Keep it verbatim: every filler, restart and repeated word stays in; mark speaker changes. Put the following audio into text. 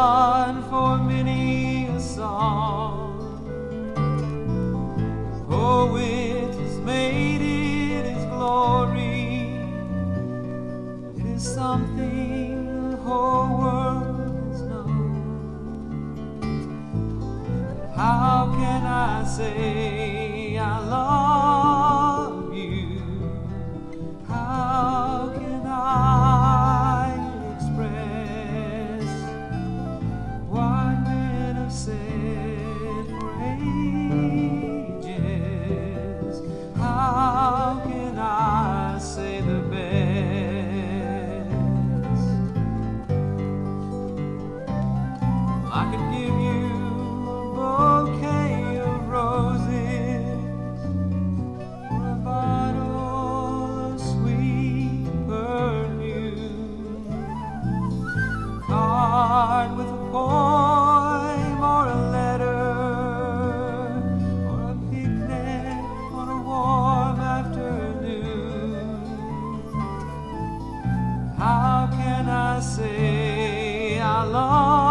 Speaker 1: God for many a song. Poet has made it his glory. It is something the whole world has known. How can I say I love you? How can I express what men have said for ages? How can I say the best? I could give you a bouquet of roses or a bottle of sweet perfume, a card with a poem or a letter, or a picnic on a warm afternoon. How can I say I love